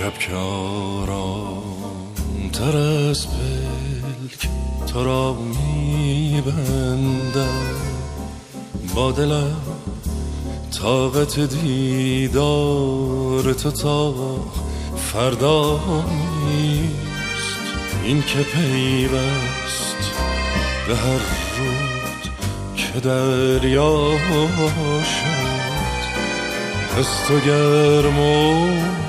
شب که آرام تر از پلک تو را میبندم، با دلم طاقت دیدار تو تا فردا نیست. این که پیوست به هر رود که دریا شد، از تو گرم و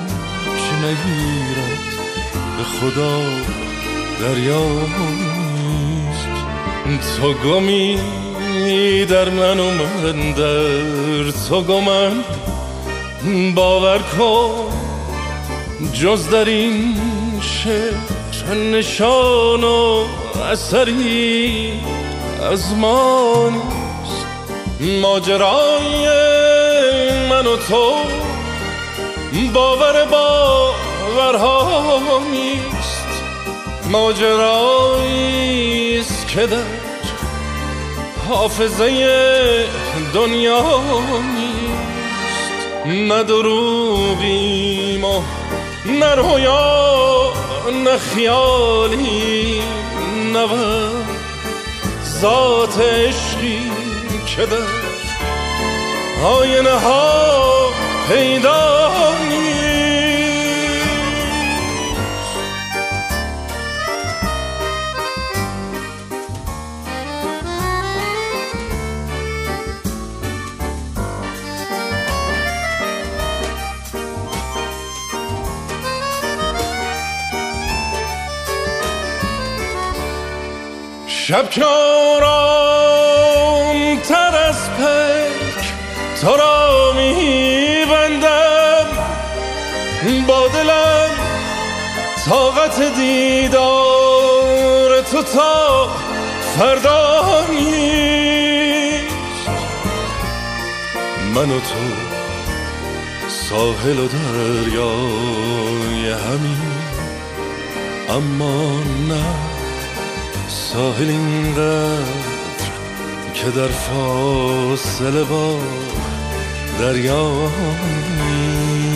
نگیرد به خدا دریا نیست. تو گمی در من و من در تو گمم، باور کن جز در این شعر نشان و اثری از ما نیست. ماجرای من و تو باور باورها نیست، ماجراییست که در حافظه دنیا نیست. نه دروغیم و نه رویا نه خیالی، نه ذات عشقی که در آینه ها پیدا نیست. شب که آرام تر از پلک تو را میبندم، با دلم طاقت دیدار تو تا فردا نیست. من و تو ساحل و دریای همین، اما نه ساحل اینقدر که در فاصله با دریا نیست.